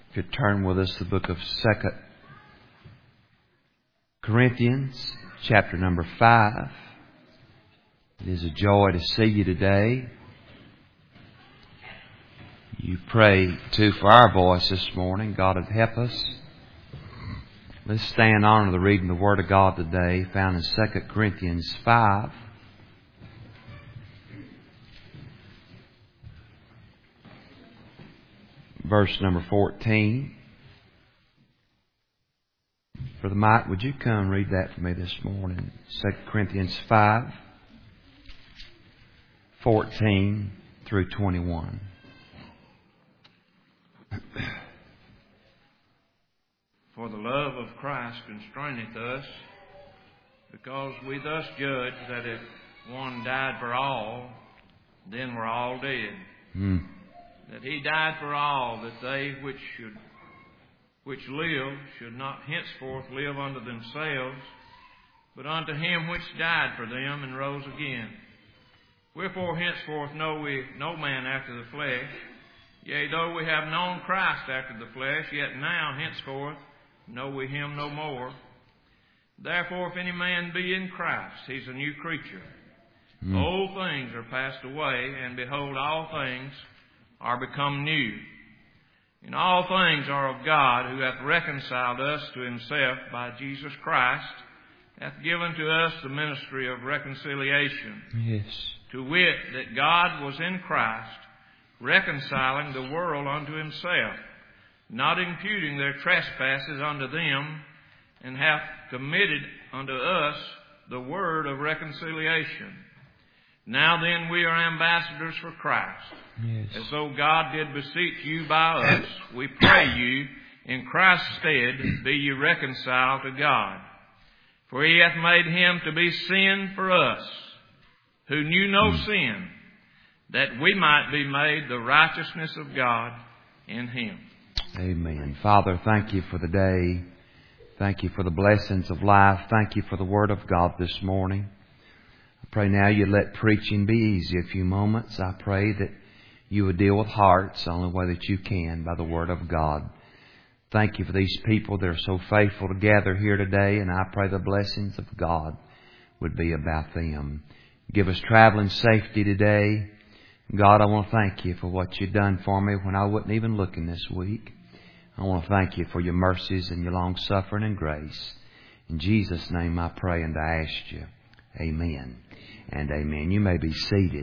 If you turn with us to the book of 2 Corinthians, chapter number 5. It is a joy to see you today. You pray, too, for our voice this morning. God would help us. Let's stand in honor of the reading of the Word of God today, found in 2 Corinthians 5. Verse number 14. Brother Mike, would you come and read that for me this morning? 2 Corinthians 5, 14 through 21. For the love of Christ constraineth us, because we thus judge that if one died for all, then we're all dead. That he died for all, that they which live should not henceforth live unto themselves, but unto him which died for them and rose again. Wherefore henceforth know we no man after the flesh. Yea, though we have known Christ after the flesh, yet now henceforth know we him no more. Therefore if any man be in Christ, he's a new creature. Old things are passed away, and behold, all things are become new. And all things are of God, who hath reconciled us to himself by Jesus Christ, hath given to us the ministry of reconciliation. Yes. To wit, that God was in Christ, reconciling the world unto himself, not imputing their trespasses unto them, and hath committed unto us the word of reconciliation. Now then, we are ambassadors for Christ. Yes. As though God did beseech you by us, we pray you, in Christ's stead, be ye reconciled to God. For he hath made him to be sin for us, who knew no sin, that we might be made the righteousness of God in him. Amen. Father, thank you for the day. Thank you for the blessings of life. Thank you for the Word of God this morning. I pray now you let preaching be easy a few moments. I pray that you would deal with hearts the only way that you can by the Word of God. Thank you for these people that are so faithful to gather here today, and I pray the blessings of God would be about them. Give us traveling safety today. God, I want to thank you for what you've done for me when I wasn't even looking this week. I want to thank you for your mercies and your long suffering and grace. In Jesus' name I pray and I ask you. Amen and amen. You may be seated.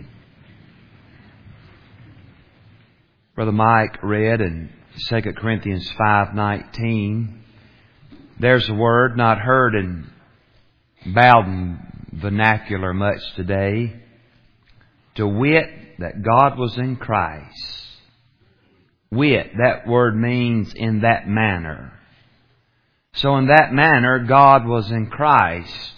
Brother Mike read in 2 Corinthians 5:19, there's a word not heard in Bowden vernacular much today. To wit, that God was in Christ. Wit, that word means in that manner. So in that manner, God was in Christ,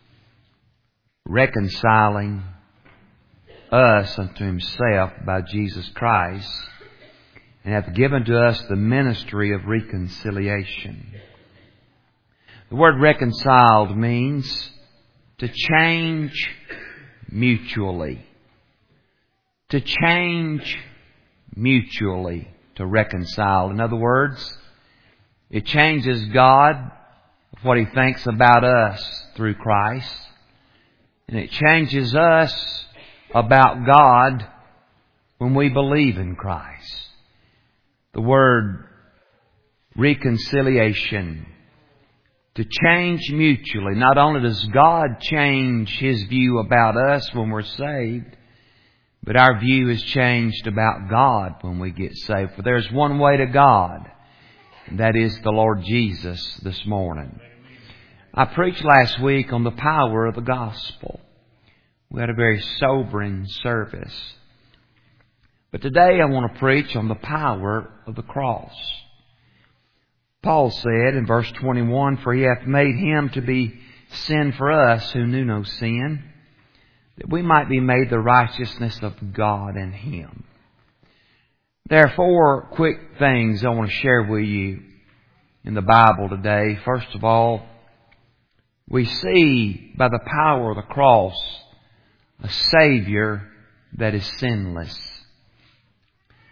reconciling us unto himself by Jesus Christ, and hath given to us the ministry of reconciliation. The word reconciled means to change mutually. To change mutually, to reconcile. In other words, it changes God, what he thinks about us through Christ. And it changes us about God when we believe in Christ. The word reconciliation, to change mutually. Not only does God change his view about us when we're saved, but our view is changed about God when we get saved. For there's one way to God, and that is the Lord Jesus this morning. I preached last week on the power of the gospel. We had a very sobering service. But today I want to preach on the power of the cross. Paul said in verse 21, for he hath made him to be sin for us who knew no sin, that we might be made the righteousness of God in him. There are four quick things I want to share with you in the Bible today. First of all, we see by the power of the cross a Savior that is sinless.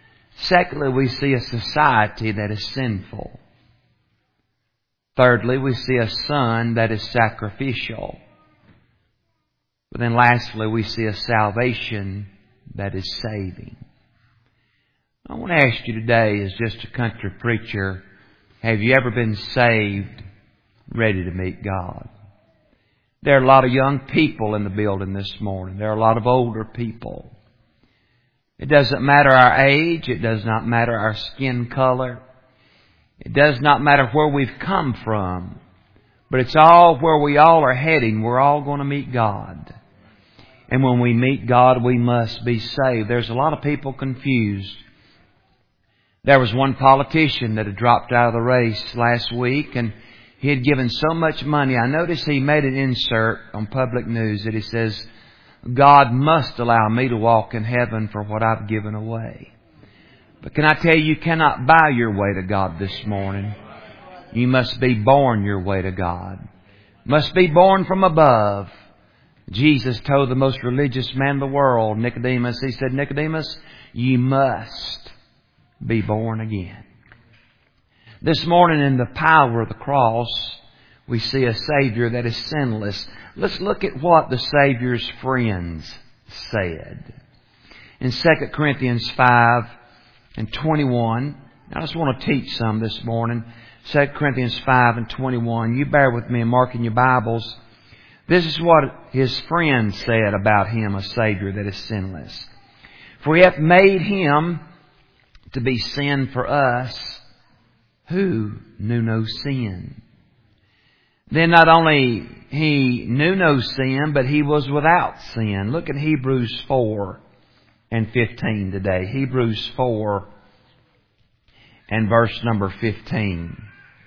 Secondly, we see a society that is sinful. Thirdly, we see a Son that is sacrificial. But then lastly, we see a salvation that is saving. I want to ask you today, as just a country preacher, have you ever been saved, ready to meet God? There are a lot of young people in the building this morning. There are a lot of older people. It doesn't matter our age. It does not matter our skin color. It does not matter where we've come from. But it's all where we all are heading. We're all going to meet God. And when we meet God, we must be saved. There's a lot of people confused. There was one politician that had dropped out of the race last week, and he had given so much money. I noticed he made an insert on public news that he says, God must allow me to walk in heaven for what I've given away. But can I tell you, you cannot buy your way to God this morning. You must be born your way to God. Must be born from above. Jesus told the most religious man in the world, Nicodemus, He said, Nicodemus, you must be born again. This morning in the power of the cross, we see a Savior that is sinless. Let's look at what the Savior's friends said. In 2 Corinthians 5:21, I just want to teach some this morning. 2 Corinthians 5:21. You bear with me and mark in your Bibles. This is what His friends said about Him, a Savior that is sinless. For He hath made Him to be sin for us, who knew no sin. Then not only He knew no sin, but He was without sin. Look at Hebrews 4:15 today. Hebrews 4 and verse number 15.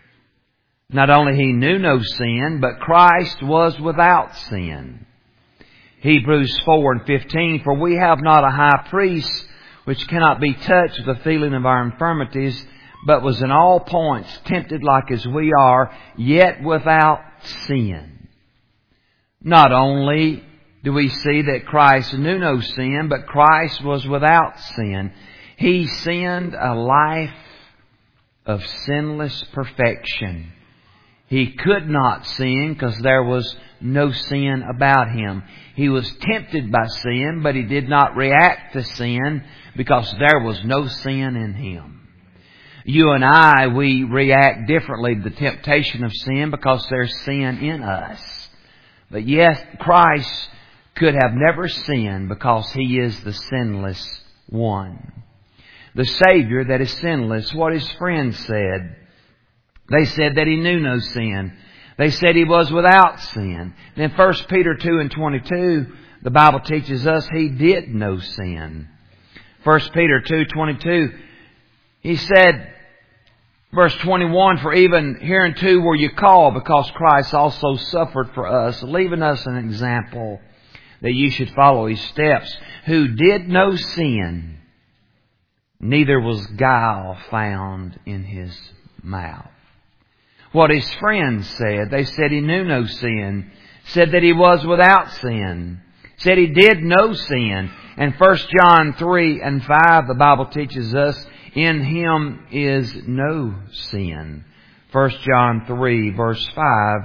Not only He knew no sin, but Christ was without sin. Hebrews 4:15. For we have not a high priest which cannot be touched with the feeling of our infirmities, but was in all points tempted like as we are, yet without sin. Not only do we see that Christ knew no sin, but Christ was without sin. He sinned a life of sinless perfection. He could not sin because there was no sin about Him. He was tempted by sin, but He did not react to sin because there was no sin in Him. You and I, we react differently to the temptation of sin because there's sin in us. But yes, Christ could have never sinned because He is the sinless one. The Savior that is sinless, what His friends said. They said that He knew no sin. They said He was without sin. Then 1 Peter 2:22, the Bible teaches us He did know sin. 1 Peter 2:22, he said, verse 21, for even hereunto were you called, because Christ also suffered for us, leaving us an example that you should follow His steps, who did no sin, neither was guile found in His mouth. What His friends said, they said He knew no sin, said that He was without sin, said He did no sin. And 1 John 3:5, the Bible teaches us, in Him is no sin. 1 John 3 verse 5,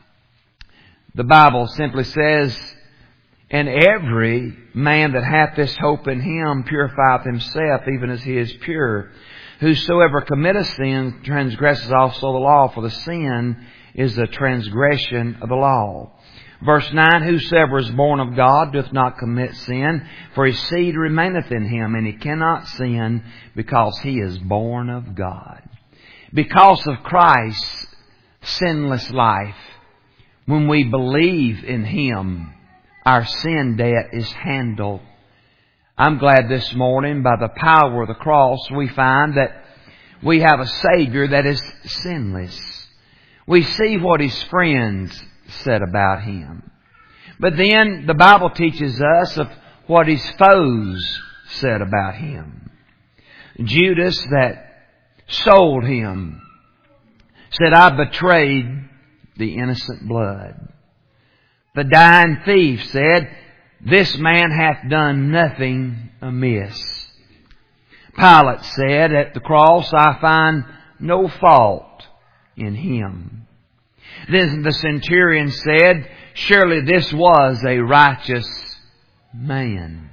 the Bible simply says, and every man that hath this hope in Him purifieth himself, even as he is pure. Whosoever committeth sin transgresses also the law, for the sin is the transgression of the law. Verse 9, whosoever is born of God doth not commit sin, for his seed remaineth in him, and he cannot sin because he is born of God. Because of Christ's sinless life, when we believe in Him, our sin debt is handled. I'm glad this morning, by the power of the cross, we find that we have a Savior that is sinless. We see what His friends said about Him. But then the Bible teaches us of what His foes said about Him. Judas that sold Him said, I betrayed the innocent blood. The dying thief said, this man hath done nothing amiss. Pilate said, "At the cross I find no fault in Him." Then the centurion said, "Surely this was a righteous man."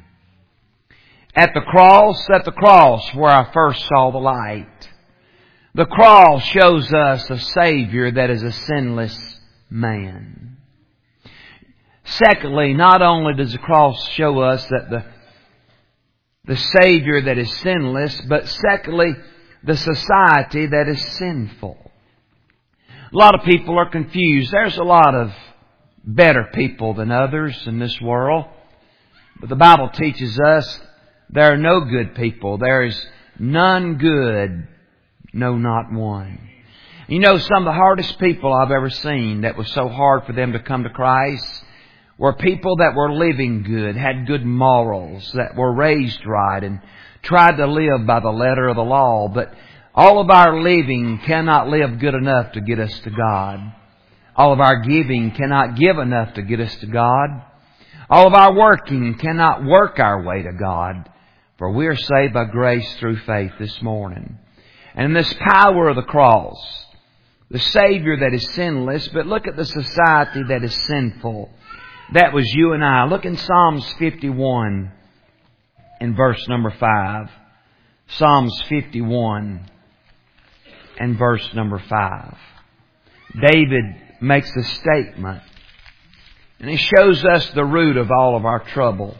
At the cross where I first saw the light. The cross shows us a Savior that is a sinless man. Secondly, not only does the cross show us that the Savior that is sinless, but secondly, the society that is sinful. A lot of people are confused. There's a lot of better people than others in this world. But the Bible teaches us there are no good people. There is none good, no, not one. You know, some of the hardest people I've ever seen that was so hard for them to come to Christ were people that were living good, had good morals, that were raised right and tried to live by the letter of the law. But all of our living cannot live good enough to get us to God. All of our giving cannot give enough to get us to God. All of our working cannot work our way to God. For we are saved by grace through faith this morning. And in this power of the cross, the Savior that is sinless, but look at the society that is sinful. That was you and I. Look in Psalms 51 in verse number 5. Psalms 51 and verse number 5. David makes a statement, and he shows us the root of all of our trouble.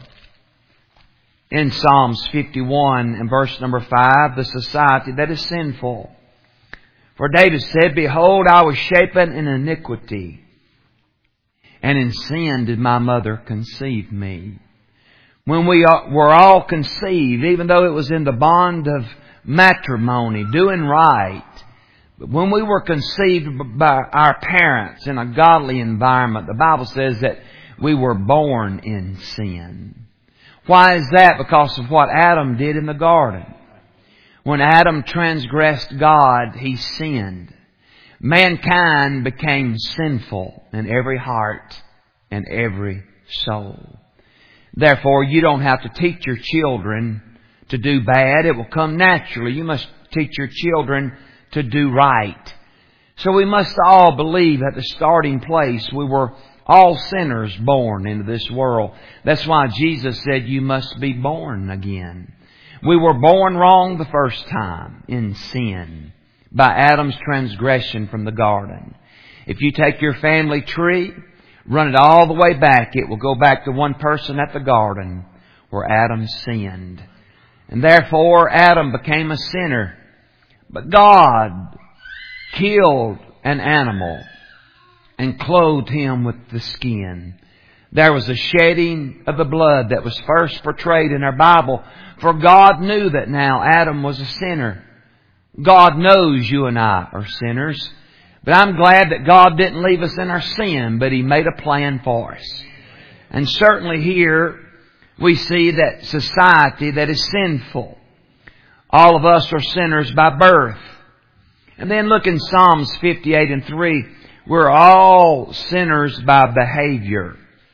In Psalms 51 and verse number 5, the society that is sinful. For David said, "Behold, I was shapen in iniquity, and in sin did my mother conceive me." When we were all conceived, even though it was in the bond of matrimony, doing right, but when we were conceived by our parents in a godly environment, the Bible says that we were born in sin. Why is that? Because of what Adam did in the garden. When Adam transgressed God, he sinned. Mankind became sinful in every heart and every soul. Therefore, you don't have to teach your children to do bad. It will come naturally. You must teach your children to do right. So we must all believe at the starting place we were all sinners born into this world. That's why Jesus said you must be born again. We were born wrong the first time in sin by Adam's transgression from the garden. If you take your family tree, run it all the way back, it will go back to one person at the garden where Adam sinned. And therefore Adam became a sinner. But God killed an animal and clothed him with the skin. There was a shedding of the blood that was first portrayed in our Bible. For God knew that now Adam was a sinner. God knows you and I are sinners. But I'm glad that God didn't leave us in our sin, but He made a plan for us. And certainly here we see that society that is sinful. All of us are sinners by birth. And then look in Psalms 58 and 3. We're all sinners by behavior.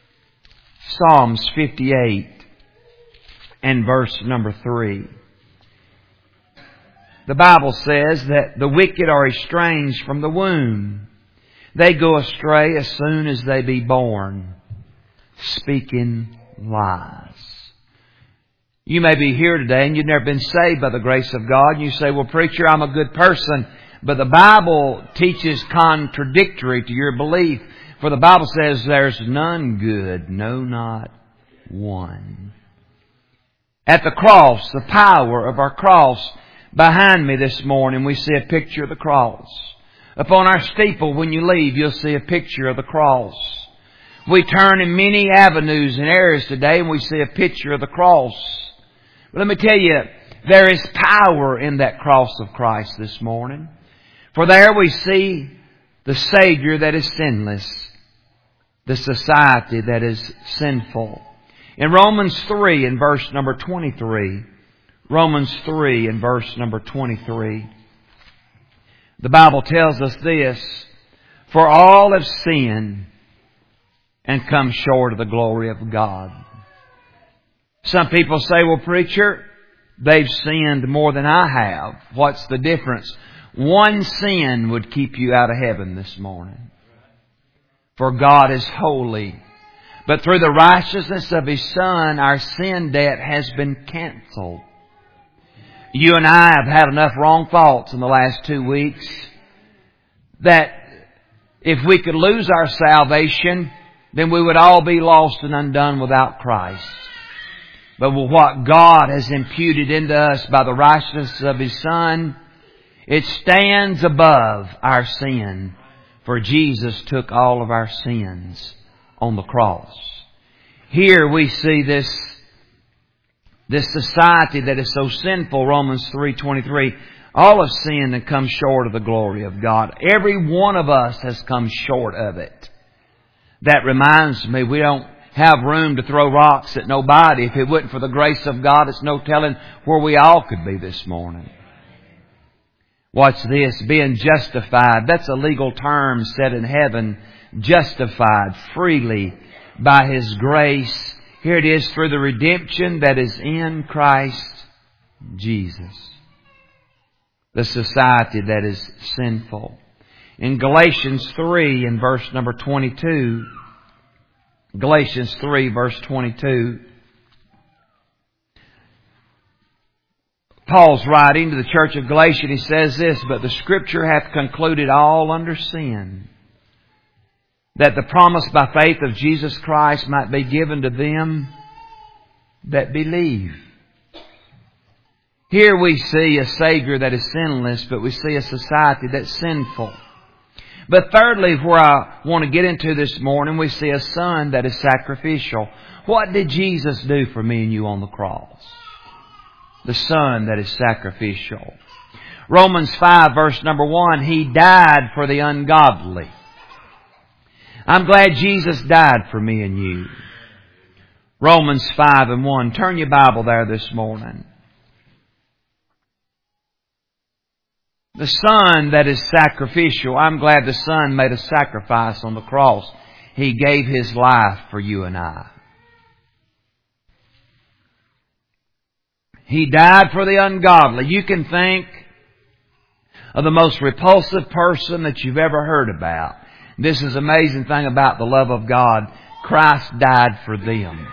Psalms 58 and verse number 3. The Bible says that the wicked are estranged from the womb. They go astray as soon as they be born, speaking lies. You may be here today and you've never been saved by the grace of God. And you say, "Well, preacher, I'm a good person." But the Bible teaches contradictory to your belief. For the Bible says there's none good, no, not one. At the cross, the power of our cross, behind me this morning, we see a picture of the cross. Upon our steeple, when you leave, you'll see a picture of the cross. We turn in many avenues and areas today and we see a picture of the cross. But let me tell you, there is power in that cross of Christ this morning. For there we see the Savior that is sinless, the society that is sinful. In Romans 3 and verse number 23, Romans 3 and verse number 23, the Bible tells us this: "For all have sinned and come short of the glory of God." Some people say, "Well, preacher, they've sinned more than I have. What's the difference? One sin would keep you out of heaven this morning. For God is holy. But through the righteousness of His Son, our sin debt has been canceled. You and I have had enough wrong thoughts in the last 2 weeks that if we could lose our salvation, then we would all be lost and undone without Christ. But with what God has imputed into us by the righteousness of His Son, it stands above our sin. For Jesus took all of our sins on the cross. Here we see this society that is so sinful, Romans 3:23. All have sinned and come short of the glory of God. Every one of us has come short of it. That reminds me, we don't have room to throw rocks at nobody. If it wasn't for the grace of God, it's no telling where we all could be this morning. Watch this, being justified. That's a legal term said in heaven. Justified freely by His grace. Here it is, through the redemption that is in Christ Jesus. The society that is sinful. In Galatians 3 in verse number 22, Galatians 3 verse 22, Paul's writing to the church of Galatia, he says this, "But the Scripture hath concluded all under sin, that the promise by faith of Jesus Christ might be given to them that believe." Here we see a Savior that is sinless, but we see a society that's sinful. But thirdly, where I want to get into this morning, we see a Son that is sacrificial. What did Jesus do for me and you on the cross? The Son that is sacrificial. Romans 5 verse number 1, He died for the ungodly. I'm glad Jesus died for me and you. Romans 5 and 1. Turn your Bible there this morning. The Son that is sacrificial. I'm glad the Son made a sacrifice on the cross. He gave His life for you and I. He died for the ungodly. You can think of the most repulsive person that you've ever heard about. This is the amazing thing about the love of God. Christ died for them.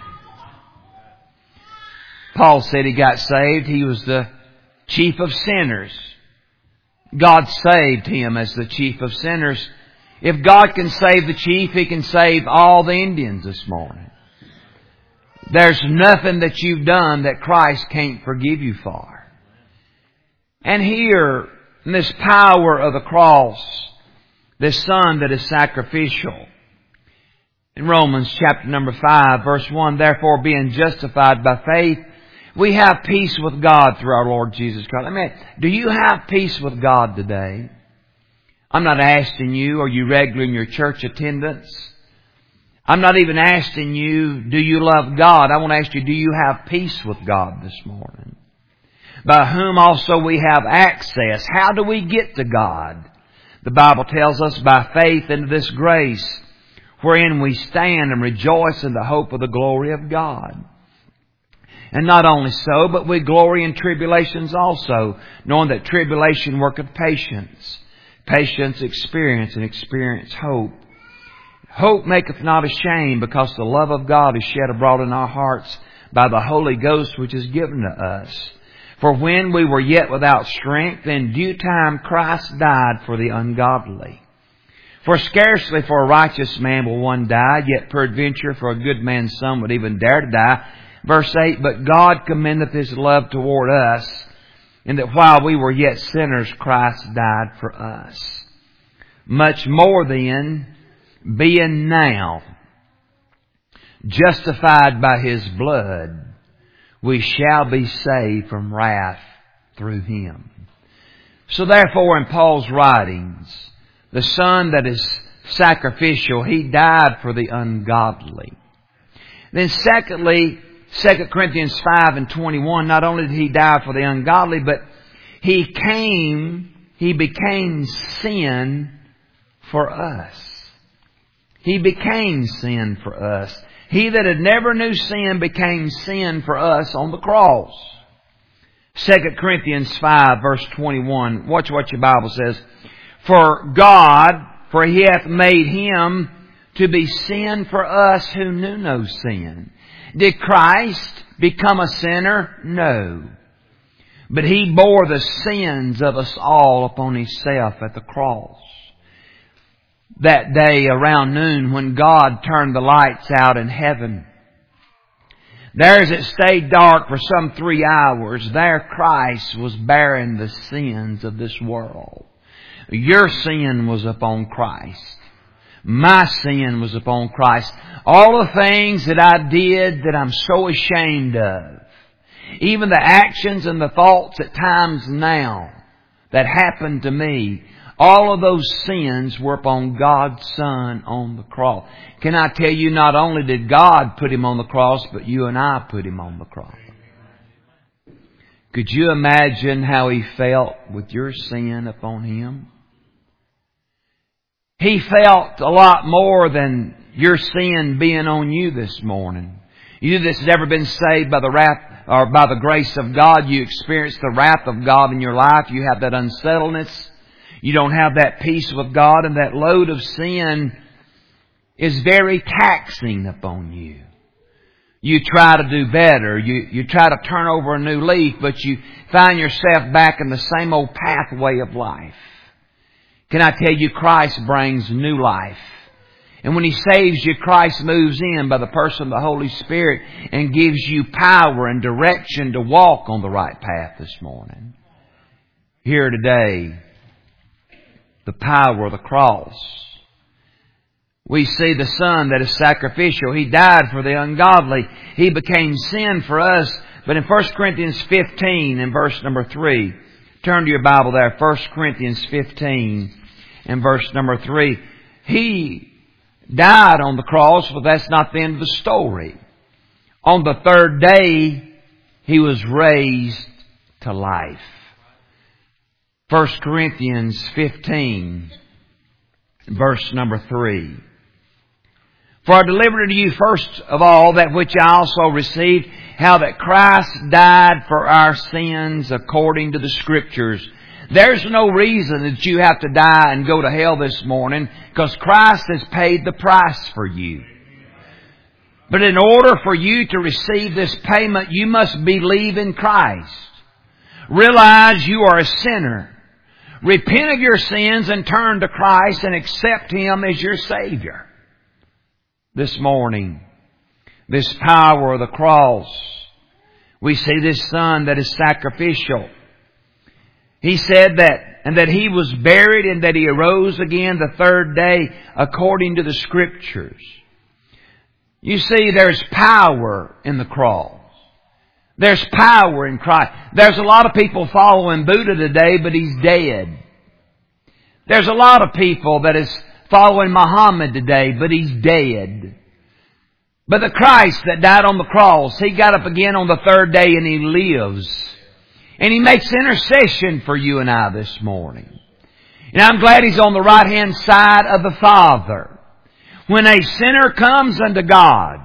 Paul said he got saved. He was the chief of sinners. God saved him as the chief of sinners. If God can save the chief, He can save all the Indians this morning. There's nothing that you've done that Christ can't forgive you for. And here, in this power of the cross, this Son that is sacrificial. In Romans chapter number 5, verse 1, "Therefore being justified by faith, we have peace with God through our Lord Jesus Christ." Do you have peace with God today? I'm not asking you, are you regular in your church attendance? I'm not even asking you, do you love God? I want to ask you, do you have peace with God this morning? By whom also we have access. How do we get to God? The Bible tells us by faith into this grace, wherein we stand and rejoice in the hope of the glory of God. And not only so, but we glory in tribulations also, knowing that tribulation worketh patience. Patience experience, and experience hope. Hope maketh not ashamed, because the love of God is shed abroad in our hearts by the Holy Ghost which is given to us. For when we were yet without strength, in due time Christ died for the ungodly. For scarcely for a righteous man will one die, yet peradventure for a good man some would even dare to die. Verse 8, "But God commendeth His love toward us, in that while we were yet sinners, Christ died for us. Much more then, being now justified by His blood, we shall be saved from wrath through Him." So therefore, in Paul's writings, the Son that is sacrificial, He died for the ungodly. Then secondly, 2 Corinthians 5 and 21, not only did He die for the ungodly, but He became sin for us. He became sin for us. He that had never knew sin became sin for us on the cross. 2 Corinthians 5 verse 21. Watch what your Bible says. For He hath made Him to be sin for us who knew no sin. Did Christ become a sinner? No. But He bore the sins of us all upon Himself at the cross. That day around noon when God turned the lights out in heaven, there as it stayed dark for some 3 hours, there Christ was bearing the sins of this world. Your sin was upon Christ. My sin was upon Christ. All the things that I did that I'm so ashamed of, even the actions and the thoughts at times now that happened to me, all of those sins were upon God's Son on the cross. Can I tell you, not only did God put Him on the cross, but you and I put Him on the cross. Could you imagine how He felt with your sin upon Him? He felt a lot more than your sin being on you this morning. You that's never been saved by the wrath or by the grace of God, you experience the wrath of God in your life. You have that unsettledness. You don't have that peace with God, and that load of sin is very taxing upon you. You try to do better. You try to turn over a new leaf, but you find yourself back in the same old pathway of life. Can I tell you, Christ brings new life. And when He saves you, Christ moves in by the person of the Holy Spirit and gives you power and direction to walk on the right path this morning. Here today, the power of the cross. We see the Son that is sacrificial. He died for the ungodly. He became sin for us. But in 1 Corinthians 15 and verse number 3, turn to your Bible there, 1 Corinthians 15 and verse number 3. He died on the cross, but that's not the end of the story. On the third day, He was raised to life. 1 Corinthians 15, verse number 3. For I delivered unto you first of all that which I also received, how that Christ died for our sins according to the Scriptures. There's no reason that you have to die and go to hell this morning, because Christ has paid the price for you. But in order for you to receive this payment, you must believe in Christ. Realize you are a sinner. Repent of your sins and turn to Christ and accept Him as your Savior. This morning, this power of the cross, we see this Son that is sacrificial. He said that He was buried and that He arose again the third day according to the Scriptures. You see, there's power in the cross. There's power in Christ. There's a lot of people following Buddha today, but he's dead. There's a lot of people that is following Muhammad today, but he's dead. But the Christ that died on the cross, He got up again on the third day and He lives. And He makes intercession for you and I this morning. And I'm glad He's on the right hand side of the Father. When a sinner comes unto God,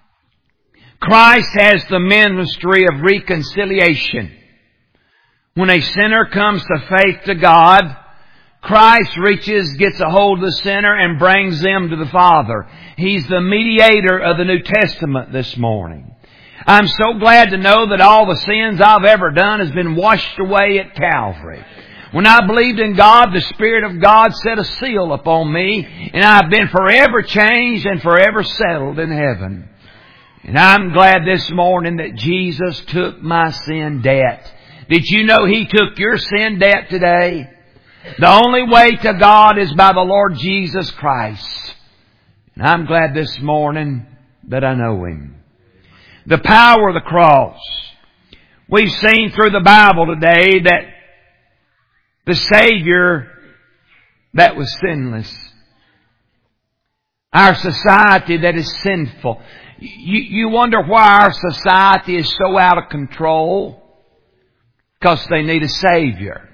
Christ has the ministry of reconciliation. When a sinner comes to faith to God, Christ gets a hold of the sinner and brings them to the Father. He's the mediator of the New Testament this morning. I'm so glad to know that all the sins I've ever done has been washed away at Calvary. When I believed in God, the Spirit of God set a seal upon me, and I've been forever changed and forever settled in heaven. And I'm glad this morning that Jesus took my sin debt. Did you know He took your sin debt today? The only way to God is by the Lord Jesus Christ. And I'm glad this morning that I know Him. The power of the cross. We've seen through the Bible today that the Savior that was sinless. Our society that is sinful. You wonder why our society is so out of control? Because they need a Savior.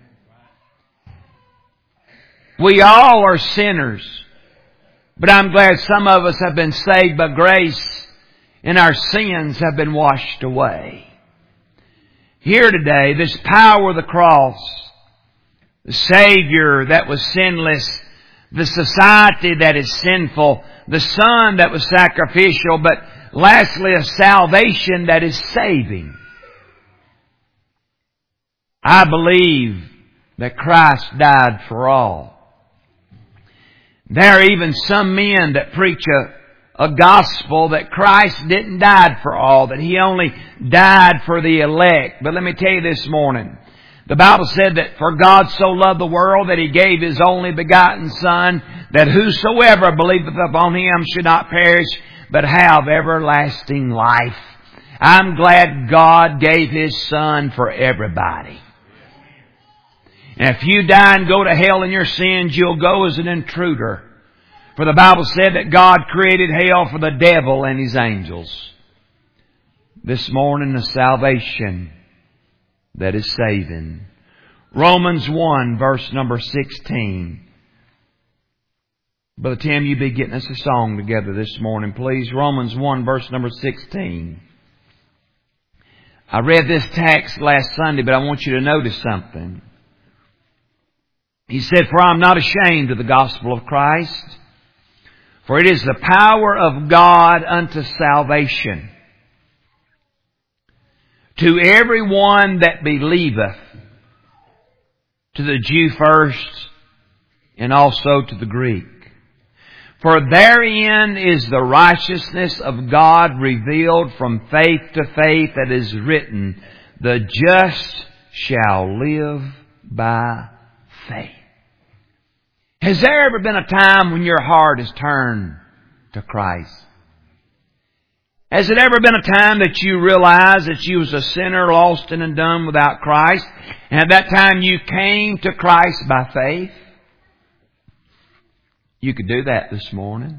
We all are sinners. But I'm glad some of us have been saved by grace and our sins have been washed away. here today, this power of the cross, the Savior that was sinless, the society that is sinful, the Son that was sacrificial, but lastly, a salvation that is saving. I believe that Christ died for all. There are even some men that preach a gospel that Christ didn't die for all, that He only died for the elect. But let me tell you this morning, the Bible said that for God so loved the world that He gave His only begotten Son, that whosoever believeth upon Him should not perish, but have everlasting life. I'm glad God gave His Son for everybody. And if you die and go to hell in your sins, you'll go as an intruder. For the Bible said that God created hell for the devil and his angels. This morning, a salvation that is saving. Romans 1, verse number 16. Brother Tim, you be getting us a song together this morning, please. Romans 1, verse number 16. I read this text last Sunday, but I want you to notice something. He said, "For I am not ashamed of the gospel of Christ, for it is the power of God unto salvation to everyone that believeth, to the Jew first, and also to the Greek. For therein is the righteousness of God revealed from faith to faith, that is written, the just shall live by faith." Has there ever been a time when your heart has turned to Christ? Has it ever been a time that you realized that you was a sinner, lost and undone without Christ? And at that time you came to Christ by faith? You could do that this morning.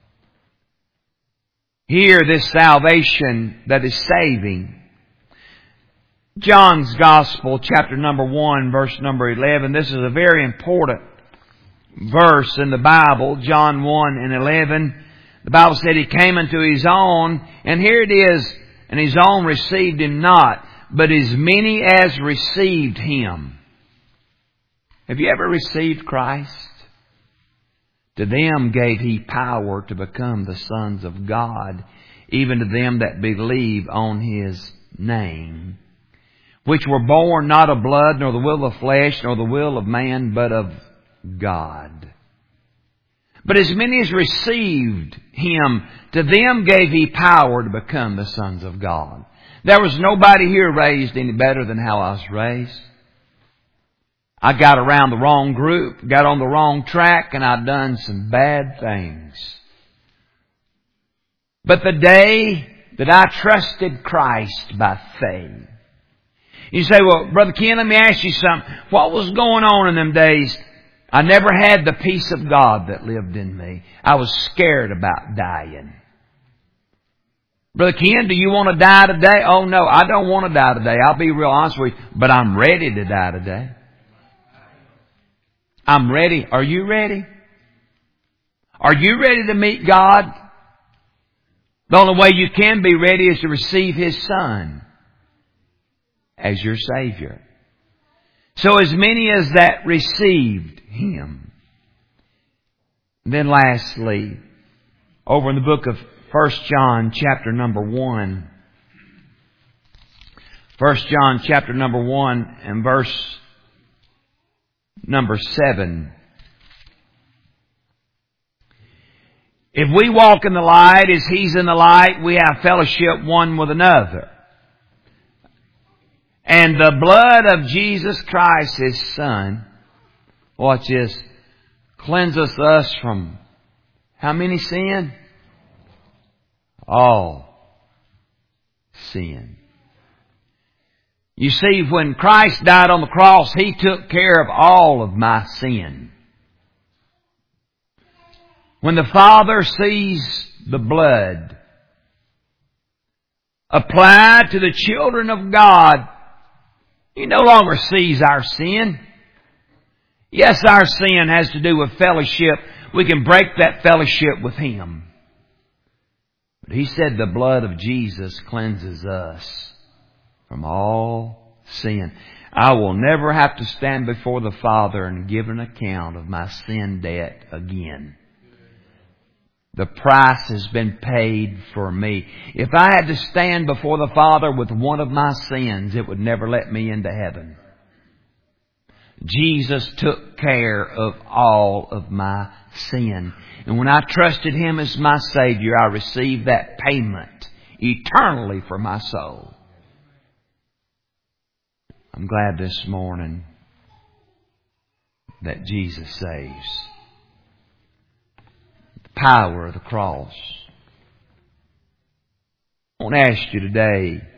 Hear this salvation that is saving. John's Gospel, chapter number 1, verse number 11. This is a very important verse in the Bible. John 1 and 11. The Bible said He came unto His own, and here it is, and His own received Him not, but as many as received Him. Have you ever received Christ? To them gave He power to become the sons of God, even to them that believe on His name, which were born not of blood, nor the will of flesh, nor the will of man, but of God. But as many as received Him, to them gave He power to become the sons of God. There was nobody here raised any better than how I was raised. I got around the wrong group, got on the wrong track, and I've done some bad things. But the day that I trusted Christ by faith. You say, well, Brother Ken, let me ask you something. What was going on in them days? I never had the peace of God that lived in me. I was scared about dying. Brother Ken, do you want to die today? Oh no, I don't want to die today. I'll be real honest with you, but I'm ready to die today. I'm ready. Are you ready? Are you ready to meet God? The only way you can be ready is to receive His Son as your Savior. So as many as that received Him. Then lastly, over in the book of 1 John chapter number 1. 1 John chapter number 1 and verse number 7. If we walk in the light as He's in the light, we have fellowship one with another. And the blood of Jesus Christ, His Son, watch this, cleanses us from how many sin? All sin. You see, when Christ died on the cross, He took care of all of my sin. When the Father sees the blood applied to the children of God, He no longer sees our sin. Yes, our sin has to do with fellowship. We can break that fellowship with Him. But He said the blood of Jesus cleanses us from all sin. I will never have to stand before the Father and give an account of my sin debt again. The price has been paid for me. If I had to stand before the Father with one of my sins, it would never let me into heaven. Jesus took care of all of my sin. And when I trusted Him as my Savior, I received that payment eternally for my soul. I'm glad this morning that Jesus saves. Power of the cross. I want to ask you today,